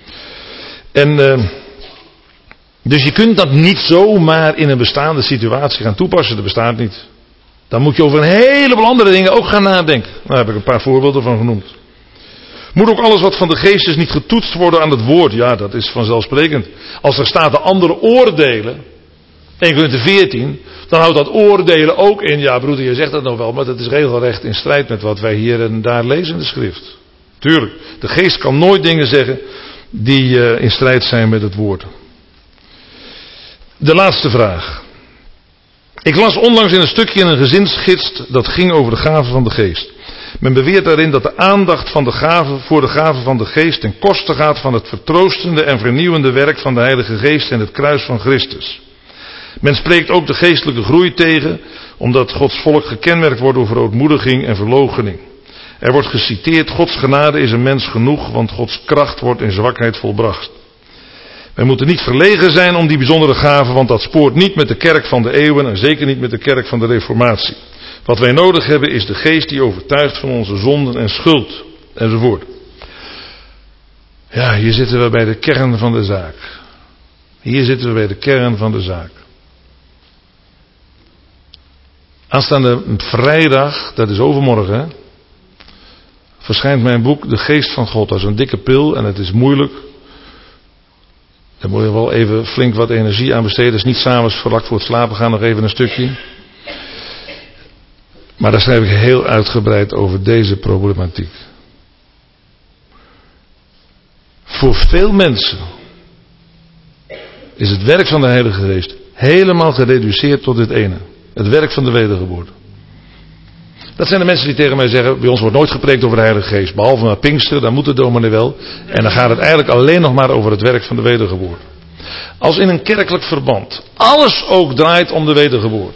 Dus je kunt dat niet zomaar in een bestaande situatie gaan toepassen, dat bestaat niet. Dan moet je over een heleboel andere dingen ook gaan nadenken. Daar heb ik een paar voorbeelden van genoemd. Moet ook alles wat van de geest is niet getoetst worden aan het woord? Ja, dat is vanzelfsprekend. Als er staat de andere oordelen, 1 Korinthe 14, dan houdt dat oordelen ook in, ja broeder, je zegt dat nog wel, maar dat is regelrecht in strijd met wat wij hier en daar lezen in de schrift. Tuurlijk, de geest kan nooit dingen zeggen die in strijd zijn met het woord. De laatste vraag. Ik las onlangs in een stukje in een gezinsgids dat ging over de gaven van de geest. Men beweert daarin dat de aandacht voor de gaven van de geest ten koste gaat van het vertroostende en vernieuwende werk van de Heilige Geest en het kruis van Christus. Men spreekt ook de geestelijke groei tegen, omdat Gods volk gekenmerkt wordt door verootmoediging en verloochening. Er wordt geciteerd, Gods genade is een mens genoeg, want Gods kracht wordt in zwakheid volbracht. Wij moeten niet verlegen zijn om die bijzondere gaven, want dat spoort niet met de kerk van de eeuwen en zeker niet met de kerk van de Reformatie. Wat wij nodig hebben is de geest die overtuigt van onze zonden en schuld, enzovoort. Ja, hier zitten we bij de kern van de zaak. Hier zitten we bij de kern van de zaak. Aanstaande vrijdag, dat is overmorgen, hè, verschijnt mijn boek De Geest van God. Dat is een dikke pil en het is moeilijk. Daar moet je wel even flink wat energie aan besteden. Dus niet 's avonds vlak voor het slapen gaan nog even een stukje. Maar daar schrijf ik heel uitgebreid over deze problematiek. Voor veel mensen is het werk van de Heilige Geest helemaal gereduceerd tot dit ene. Het werk van de wedergeboorte. Dat zijn de mensen die tegen mij zeggen, bij ons wordt nooit gepreekt over de Heilige Geest. Behalve maar Pinksteren, daar moet de dominee wel. En dan gaat het eigenlijk alleen nog maar over het werk van de wedergeboorte. Als in een kerkelijk verband alles ook draait om de wedergeboorte.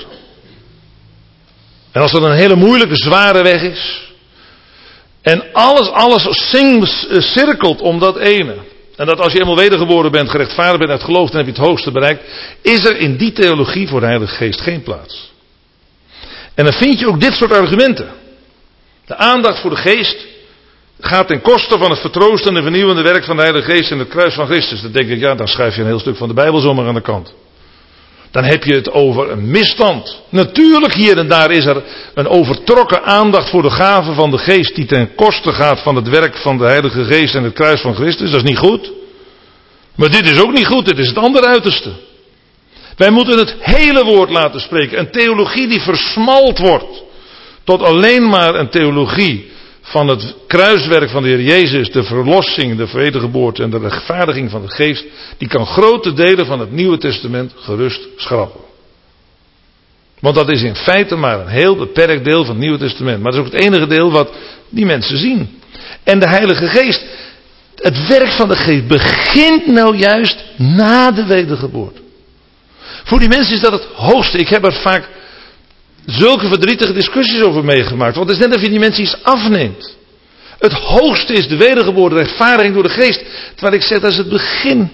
En als dat een hele moeilijke, zware weg is. En alles cirkelt om dat ene. En dat als je eenmaal wedergeboren bent, gerechtvaardigd bent uit geloof, dan heb je het hoogste bereikt. Is er in die theologie voor de Heilige Geest geen plaats. En dan vind je ook dit soort argumenten. De aandacht voor de Geest gaat ten koste van het vertroostende en vernieuwende werk van de Heilige Geest in het kruis van Christus. Dan denk ik, ja, dan schrijf je een heel stuk van de Bijbel zomaar aan de kant. Dan heb je het over een misstand. Natuurlijk hier en daar is er een overtrokken aandacht voor de gaven van de Geest die ten koste gaat van het werk van de Heilige Geest en het kruis van Christus. Dat is niet goed. Maar dit is ook niet goed, dit is het andere uiterste. Wij moeten het hele woord laten spreken. Een theologie die versmalt wordt tot alleen maar een theologie van het kruiswerk van de Heer Jezus, de verlossing, de wedergeboorte en de rechtvaardiging van de Geest, die kan grote delen van het Nieuwe Testament gerust schrappen. Want dat is in feite maar een heel beperkt deel van het Nieuwe Testament. Maar dat is ook het enige deel wat die mensen zien. En de Heilige Geest, het werk van de Geest begint nou juist na de wedergeboorte. Voor die mensen is dat het hoogste. Ik heb er vaak zulke verdrietige discussies over meegemaakt. Want het is net of je die mensen iets afneemt. Het hoogste is de wedergeboorte, de rechtvaardiging door de Geest. Terwijl ik zeg, dat is het begin.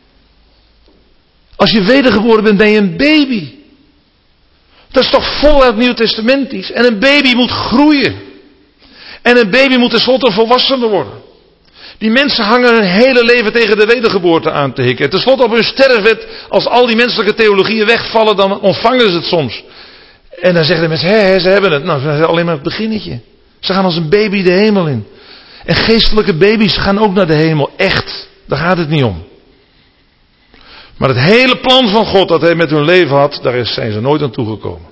Als je wedergeboren bent, ben je een baby. Dat is toch voluit nieuwtestamentisch. En een baby moet groeien. En een baby moet tenslotte een volwassene worden. Die mensen hangen hun hele leven tegen de wedergeboorte aan te hikken. Tenslotte op hun sterfbed, als al die menselijke theologieën wegvallen, dan ontvangen ze het soms. En dan zeggen de mensen, ze hebben het. Nou, dat is alleen maar het beginnetje. Ze gaan als een baby de hemel in. En geestelijke baby's gaan ook naar de hemel. Echt. Daar gaat het niet om. Maar het hele plan van God dat hij met hun leven had, daar zijn ze nooit aan toegekomen.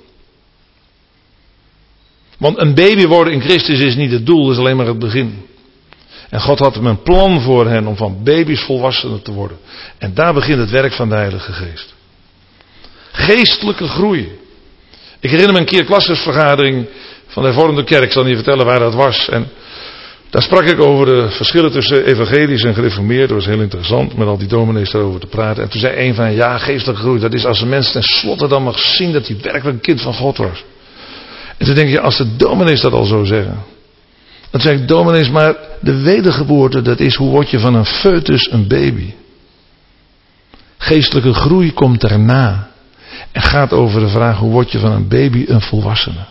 Want een baby worden in Christus is niet het doel, dat is alleen maar het begin. En God had hem een plan voor hen om van baby's volwassenen te worden. En daar begint het werk van de Heilige Geest. Geestelijke groei. Ik herinner me een keer klassenvergadering van de hervormde kerk. Ik zal niet vertellen waar dat was. En daar sprak ik over de verschillen tussen evangelisch en gereformeerd. Dat was heel interessant met al die dominees daarover te praten. En toen zei een van ja, geestelijke groei, dat is als een mens tenslotte dan mag zien dat hij werkelijk een kind van God was. En toen denk je, als de dominees dat al zo zeggen. Dan zeg ik, dominees, maar de wedergeboorte, dat is hoe word je van een foetus een baby. Geestelijke groei komt daarna. En gaat over de vraag, hoe word je van een baby een volwassene.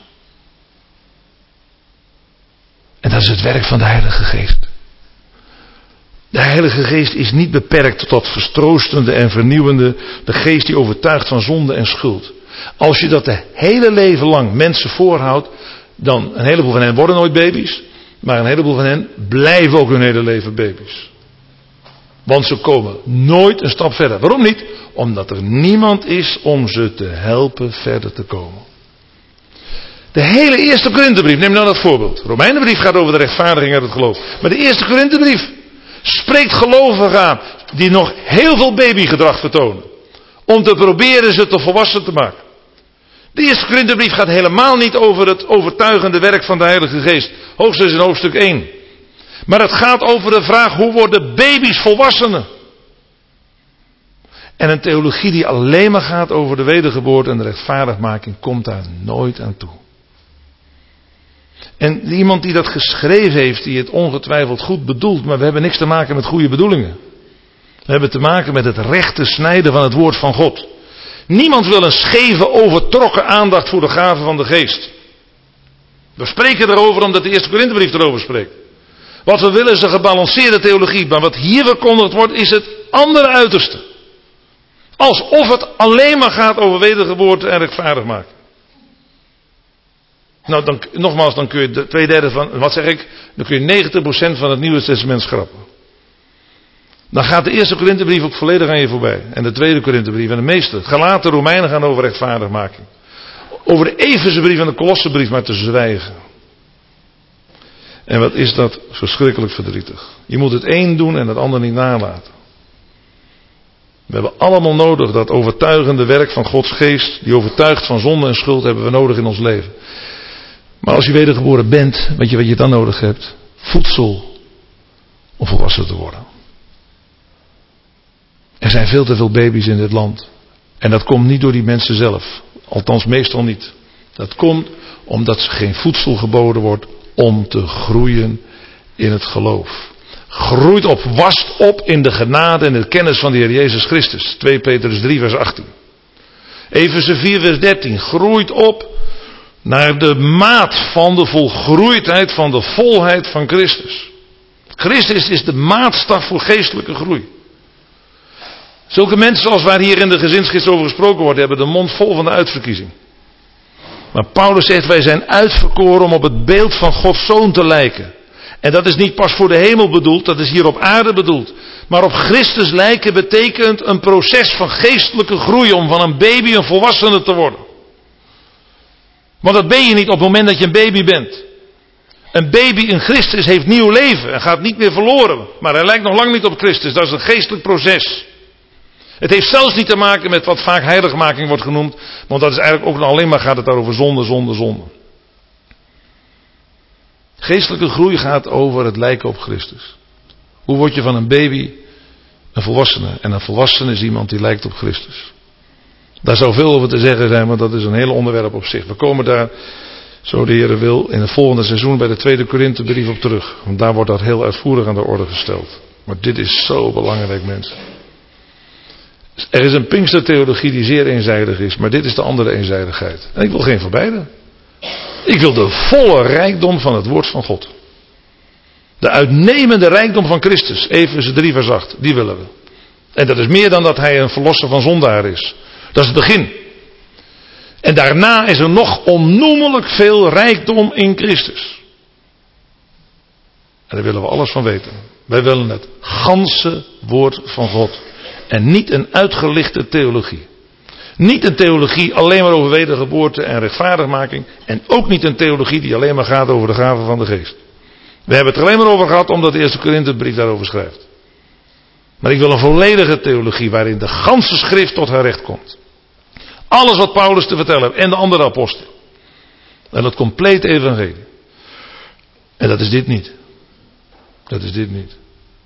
En dat is het werk van de Heilige Geest. De Heilige Geest is niet beperkt tot verstroostende en vernieuwende, de geest die overtuigt van zonde en schuld. Als je dat de hele leven lang mensen voorhoudt, dan een heleboel van hen worden nooit baby's, maar een heleboel van hen blijven ook hun hele leven baby's. Want ze komen nooit een stap verder. Waarom niet? Omdat er niemand is om ze te helpen verder te komen. De hele eerste Korinthebrief, neem nou dat voorbeeld. De Romeinenbrief gaat over de rechtvaardiging uit het geloof. Maar de eerste Korinthebrief spreekt gelovigen aan die nog heel veel babygedrag vertonen. Om te proberen ze te volwassen te maken. De eerste Korinthebrief gaat helemaal niet over het overtuigende werk van de Heilige Geest. Hoogstens in hoofdstuk 1. Maar het gaat over de vraag, hoe worden baby's volwassenen? En een theologie die alleen maar gaat over de wedergeboorte en de rechtvaardigmaking komt daar nooit aan toe. En iemand die dat geschreven heeft, die het ongetwijfeld goed bedoelt, maar we hebben niks te maken met goede bedoelingen. We hebben te maken met het rechte snijden van het woord van God. Niemand wil een scheve, overtrokken aandacht voor de gaven van de Geest. We spreken erover omdat de eerste Korinthebrief erover spreekt. Wat we willen is een gebalanceerde theologie, maar wat hier verkondigd wordt is het andere uiterste. Alsof het alleen maar gaat over wedergeboorte en rechtvaardig maken. Nou, nogmaals, dan kun je 2/3 van, wat zeg ik? Dan kun je 90% van het Nieuwe Testament schrappen. Dan gaat de eerste Korinthebrief ook volledig aan je voorbij. En de tweede Korinthebrief en de meeste. Galaten, Romeinen gaan over rechtvaardigmaking. Over de Efezebrief en de Kolossenbrief maar te zwijgen. En wat is dat verschrikkelijk verdrietig. Je moet het een doen en het ander niet nalaten. We hebben allemaal nodig dat overtuigende werk van Gods geest, die overtuigt van zonde en schuld, hebben we nodig in ons leven. Maar als je wedergeboren bent, weet je wat je dan nodig hebt? Voedsel om volwassen te worden. Er zijn veel te veel baby's in dit land. En dat komt niet door die mensen zelf. Althans meestal niet. Dat komt omdat ze geen voedsel geboden wordt om te groeien in het geloof. Groeit op, wast op in de genade en de kennis van de Heer Jezus Christus. 2 Petrus 3 vers 18. Efeze 4 vers 13. Groeit op naar de maat van de volgroeidheid van de volheid van Christus. Christus is de maatstaf voor geestelijke groei. Zulke mensen zoals waar hier in de gezinsgids over gesproken wordt, hebben de mond vol van de uitverkiezing. Maar Paulus zegt, wij zijn uitverkoren om op het beeld van Gods Zoon te lijken. En dat is niet pas voor de hemel bedoeld, dat is hier op aarde bedoeld. Maar op Christus lijken betekent een proces van geestelijke groei om van een baby een volwassene te worden. Want dat ben je niet op het moment dat je een baby bent. Een baby in Christus heeft nieuw leven en gaat niet meer verloren. Maar hij lijkt nog lang niet op Christus, dat is een geestelijk proces. Het heeft zelfs niet te maken met wat vaak heiligmaking wordt genoemd. Want dat is eigenlijk ook nog alleen maar gaat het over zonde, zonde, zonde. Geestelijke groei gaat over het lijken op Christus. Hoe word je van een baby een volwassene? En een volwassene is iemand die lijkt op Christus. Daar zou veel over te zeggen zijn, maar dat is een heel onderwerp op zich. We komen daar, zo de Heer wil, in het volgende seizoen bij de 2 Korinthebrief op terug. Want daar wordt dat heel uitvoerig aan de orde gesteld. Maar dit is zo belangrijk, mensen. Er is een Pinkstertheologie die zeer eenzijdig is, maar dit is de andere eenzijdigheid. En ik wil geen van beide. Ik wil de volle rijkdom van het woord van God. De uitnemende rijkdom van Christus, Efeze 3 vers 8, die willen we. En dat is meer dan dat hij een verlosser van zondaar is. Dat is het begin. En daarna is er nog onnoemelijk veel rijkdom in Christus. En daar willen we alles van weten. Wij willen het ganse woord van God. En niet een uitgelichte theologie. Niet een theologie alleen maar over wedergeboorte en rechtvaardigmaking. En ook niet een theologie die alleen maar gaat over de gaven van de geest. We hebben het er alleen maar over gehad omdat de eerste Korinthebrief daarover schrijft. Maar ik wil een volledige theologie waarin de ganse schrift tot haar recht komt. Alles wat Paulus te vertellen heeft en de andere apostelen. En dat complete evangelie. En dat is dit niet. Dat is dit niet.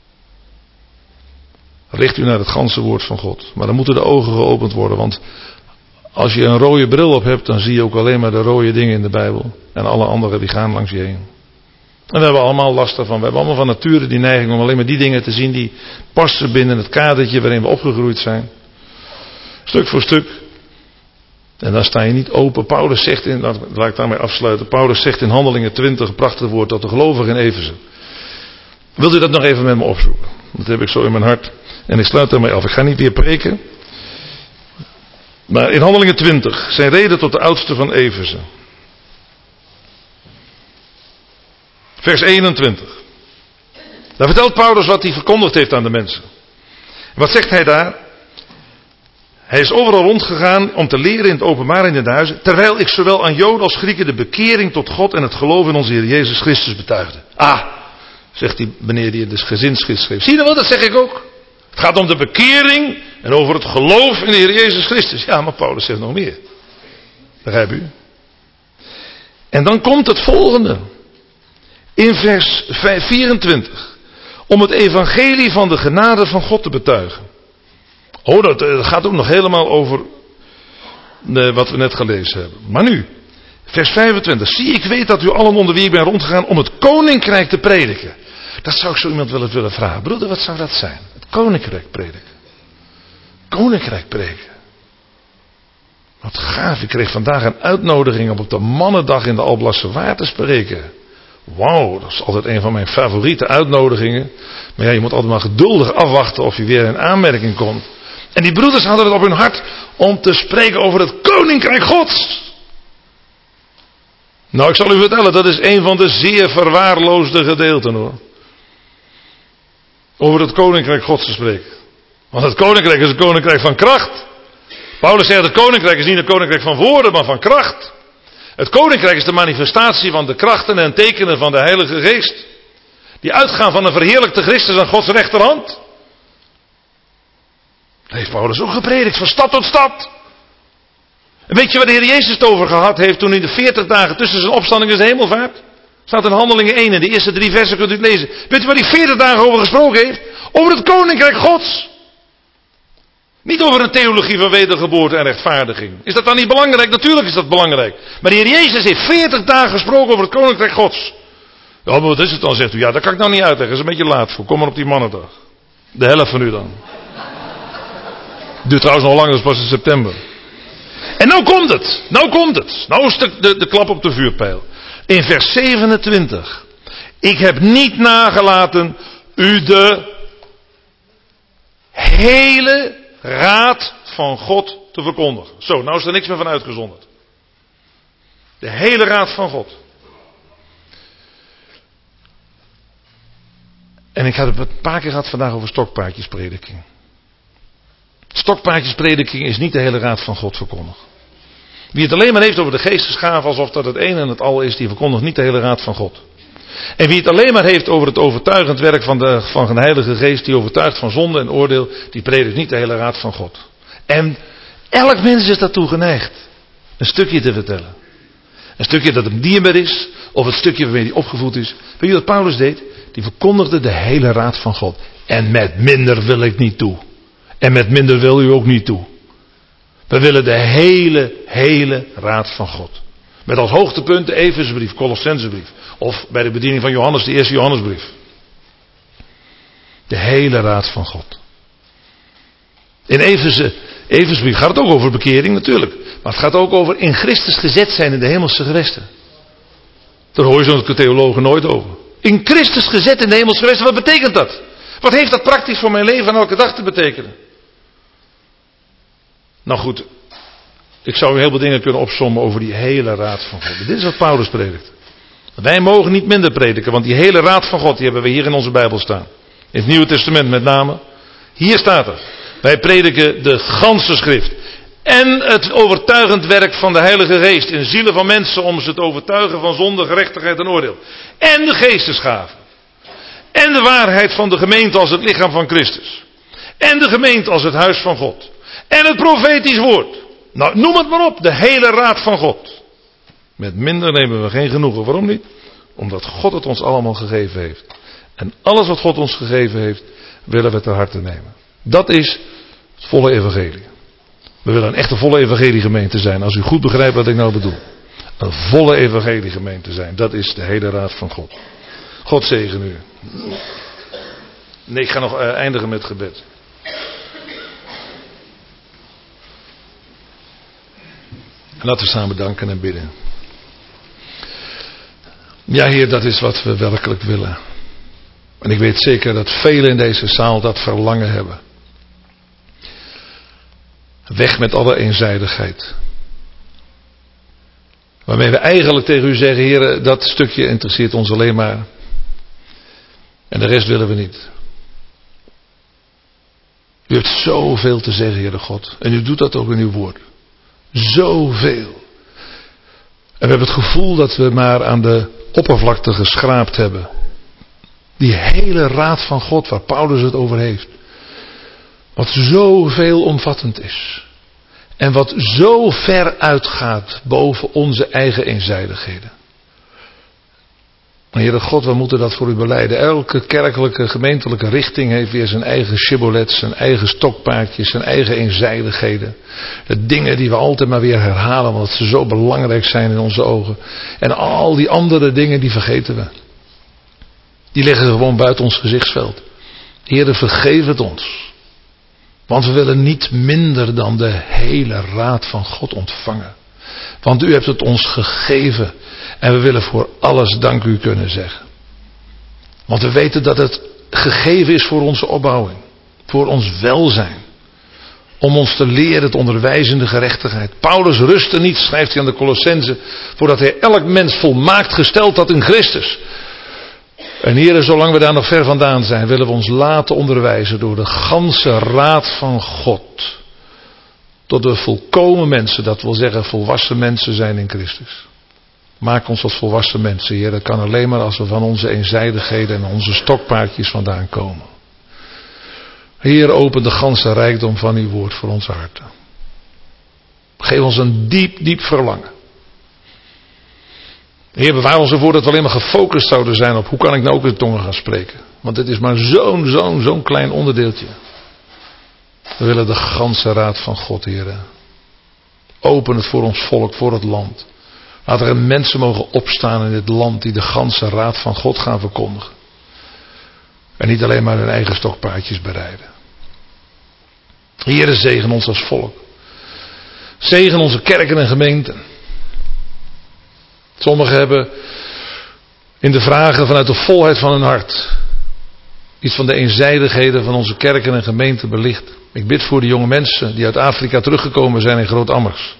Richt u naar het ganse woord van God. Maar dan moeten de ogen geopend worden. Want als je een rode bril op hebt, dan zie je ook alleen maar de rode dingen in de Bijbel. En alle anderen die gaan langs je heen. En we hebben allemaal last daarvan. We hebben allemaal van nature die neiging om alleen maar die dingen te zien die passen binnen het kadertje waarin we opgegroeid zijn. Stuk voor stuk. En dan sta je niet open. Paulus zegt laat ik daarmee afsluiten. Paulus zegt in Handelingen 20, een prachtig woord, dat de gelovigen in Efeze. Wilt u dat nog even met me opzoeken? Dat heb ik zo in mijn hart. En ik sluit daarmee af. Ik ga niet weer preken. Maar in Handelingen 20, zijn reden tot de oudste van Efeze. Vers 21. Daar vertelt Paulus wat hij verkondigd heeft aan de mensen. Wat zegt hij daar? Hij is overal rondgegaan om te leren in het openbaar en in de huizen. Terwijl ik zowel aan Joden als Grieken de bekering tot God en het geloof in onze Heer Jezus Christus betuigde. Zegt hij wanneer hij de gezinsgids schreef. Zie je wel, dat zeg ik ook. Het gaat om de bekering en over het geloof in de Heer Jezus Christus. Ja, maar Paulus zegt nog meer. Begrijp u? En dan komt het volgende. In vers 24. Om het evangelie van de genade van God te betuigen. Dat gaat ook nog helemaal over wat we net gelezen hebben. Maar nu, vers 25. Zie, ik weet dat u allen onder wie ik ben rondgegaan om het koninkrijk te prediken. Dat zou ik zo iemand wel eens willen vragen. Broeder, wat zou dat zijn? Het koninkrijk prediken. Koninkrijk prediken. Wat gaaf, ik kreeg vandaag een uitnodiging om op de mannendag in de Alblasserwaard te spreken. Wauw, dat is altijd een van mijn favoriete uitnodigingen. Maar ja, je moet altijd maar geduldig afwachten of je weer in aanmerking komt. En die broeders hadden het op hun hart om te spreken over het koninkrijk Gods. Nou, ik zal u vertellen, dat is een van de zeer verwaarloosde gedeelten hoor. Over het koninkrijk Gods te spreken. Want het koninkrijk is een koninkrijk van kracht. Paulus zegt, het koninkrijk is niet een koninkrijk van woorden, maar van kracht. Het koninkrijk is de manifestatie van de krachten en tekenen van de Heilige Geest. Die uitgaan van een verheerlijkte Christus aan Gods rechterhand. Dat heeft Paulus ook gepredikt, van stad tot stad. En weet je waar de Heer Jezus het over gehad heeft toen hij de 40 dagen tussen zijn opstanding en zijn hemelvaart? Staat in Handelingen 1 en de eerste 3 versen kunt u het lezen. Weet je waar hij 40 dagen over gesproken heeft? Over het koninkrijk Gods. Niet over een theologie van wedergeboorte en rechtvaardiging. Is dat dan niet belangrijk? Natuurlijk is dat belangrijk. Maar de Heer Jezus heeft 40 dagen gesproken over het koninkrijk Gods. Ja, maar wat is het dan, zegt u? Ja, dat kan ik nou niet uitleggen. Dat is een beetje laat voor. Kom maar op die mannendag. De helft van u dan. Duurt trouwens nog lang, dat is pas in september. En nou komt het. Nou komt het. Nou is de klap op de vuurpijl. In vers 27. Ik heb niet nagelaten u de hele raad van God te verkondigen. Zo, nou is er niks meer van uitgezonderd. De hele raad van God. En ik had het een paar keer gehad vandaag over stokpaardjesprediking. Stokpaardjesprediking is niet de hele raad van God verkondigen. Wie het alleen maar heeft over de geestesgaven alsof dat het een en het al is, die verkondigt niet de hele raad van God. En wie het alleen maar heeft over het overtuigend werk van de Heilige Geest, die overtuigt van zonde en oordeel, die predikt niet de hele raad van God. En elk mens is daartoe geneigd een stukje te vertellen. Een stukje dat hem dierbaar is, of het stukje waarmee hij opgevoed is. Weet je wat Paulus deed? Die verkondigde de hele raad van God. En met minder wil ik niet toe. En met minder wil u ook niet toe. We willen de hele raad van God. Met als hoogtepunt de Efezebrief, Colossensebrief. Of bij de bediening van Johannes, de eerste Johannesbrief. De hele raad van God. In Efezebrief gaat het ook over bekering natuurlijk. Maar het gaat ook over in Christus gezet zijn in de hemelse gewesten. Daar hoor je zo'n theologen nooit over. In Christus gezet in de hemelse gewesten, wat betekent dat? Wat heeft dat praktisch voor mijn leven en elke dag te betekenen? Nou goed, ik zou heel veel dingen kunnen opsommen over die hele raad van God. Dit is wat Paulus predikt. Wij mogen niet minder prediken, want die hele raad van God, die hebben we hier in onze Bijbel staan. In het Nieuwe Testament met name. Hier staat er. Wij prediken de ganse schrift. En het overtuigend werk van de Heilige Geest in zielen van mensen om ze te overtuigen van zonde, gerechtigheid en oordeel. En de geestesgaven. En de waarheid van de gemeente als het lichaam van Christus. En de gemeente als het huis van God. En het profetisch woord. Nou, noem het maar op. De hele raad van God. Met minder nemen we geen genoegen. Waarom niet? Omdat God het ons allemaal gegeven heeft. En alles wat God ons gegeven heeft, willen we ter harte nemen. Dat is het volle evangelie. We willen een echte volle evangeliegemeente zijn. Als u goed begrijpt wat ik nou bedoel. Een volle evangeliegemeente zijn. Dat is de hele raad van God. God zegen u. Nee, ik ga nog eindigen met gebed. En laten we samen danken en bidden. Ja, Heer, dat is wat we werkelijk willen. En ik weet zeker dat velen in deze zaal dat verlangen hebben. Weg met alle eenzijdigheid. Waarmee we eigenlijk tegen u zeggen, Heer, dat stukje interesseert ons alleen maar. En de rest willen we niet. U hebt zoveel te zeggen, Heere God. En u doet dat ook in uw woord. Zoveel. En we hebben het gevoel dat we maar aan de oppervlakte geschraapt hebben. Die hele raad van God waar Paulus het over heeft. Wat zoveel omvattend is. En wat zo ver uitgaat boven onze eigen eenzijdigheden. Heere God, we moeten dat voor u belijden. Elke kerkelijke, gemeentelijke richting heeft weer zijn eigen shibboleth, zijn eigen stokpaardjes, zijn eigen eenzijdigheden. De dingen die we altijd maar weer herhalen, omdat ze zo belangrijk zijn in onze ogen. En al die andere dingen, die vergeten we. Die liggen gewoon buiten ons gezichtsveld. Heere, vergeef het ons. Want we willen niet minder dan de hele raad van God ontvangen. Want u hebt het ons gegeven. En we willen voor alles dank u kunnen zeggen. Want we weten dat het gegeven is voor onze opbouwing. Voor ons welzijn. Om ons te leren te onderwijzen in de gerechtigheid. Paulus rustte niet, schrijft hij aan de Colossenzen, voordat hij elk mens volmaakt gesteld had in Christus. En Heere, zolang we daar nog ver vandaan zijn, willen we ons laten onderwijzen door de ganse raad van God. Tot we volkomen mensen, dat wil zeggen volwassen mensen zijn in Christus. Maak ons tot volwassen mensen, Heer. Dat kan alleen maar als we van onze eenzijdigheden en onze stokpaardjes vandaan komen. Heer, open de ganse rijkdom van uw woord voor onze harten. Geef ons een diep verlangen. Heer, bewaar ons ervoor dat we alleen maar gefocust zouden zijn op hoe kan ik nou ook in tongen gaan spreken. Want het is maar zo'n klein onderdeeltje. We willen de ganse raad van God, Heer. Open het voor ons volk, voor het land. Laat er mensen mogen opstaan in dit land die de ganse raad van God gaan verkondigen. En niet alleen maar hun eigen stokpaardjes bereiden. Heere, zegen ons als volk. Zegen onze kerken en gemeenten. Sommigen hebben in de vragen vanuit de volheid van hun hart iets van de eenzijdigheden van onze kerken en gemeenten belicht. Ik bid voor de jonge mensen die uit Afrika teruggekomen zijn in Groot-Ammers.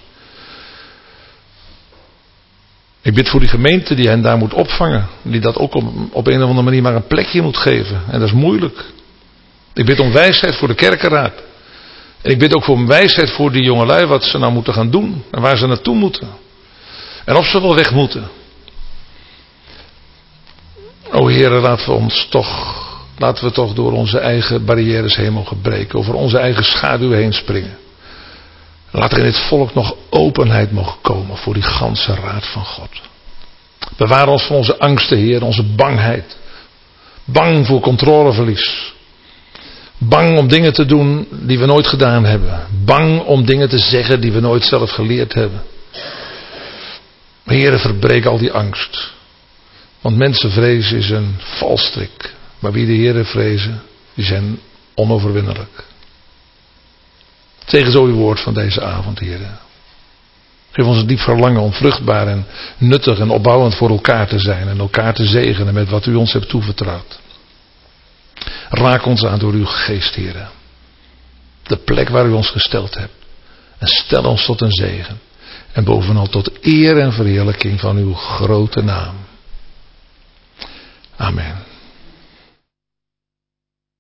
Ik bid voor die gemeente die hen daar moet opvangen. Die dat ook op een of andere manier maar een plekje moet geven. En dat is moeilijk. Ik bid om wijsheid voor de kerkenraad. En ik bid ook voor wijsheid voor die jongelui wat ze nou moeten gaan doen. En waar ze naartoe moeten. En of ze wel weg moeten. O Heer, laten we toch door onze eigen barrières heen mogen breken. Over onze eigen schaduw heen springen. Laat er in dit volk nog openheid mogen komen voor die ganse raad van God. Bewaar ons van onze angsten, Heer, onze bangheid. Bang voor controleverlies. Bang om dingen te doen die we nooit gedaan hebben. Bang om dingen te zeggen die we nooit zelf geleerd hebben. Heer, verbreek al die angst. Want mensenvrees is een valstrik. Maar wie de Heer vrezen, die zijn onoverwinnelijk. Tegen zo uw woord van deze avond, Heer. Geef ons een diep verlangen om vruchtbaar en nuttig en opbouwend voor elkaar te zijn. En elkaar te zegenen met wat u ons hebt toevertrouwd. Raak ons aan door uw geest, Heer. De plek waar u ons gesteld hebt. En stel ons tot een zegen. En bovenal tot eer en verheerlijking van uw grote naam. Amen.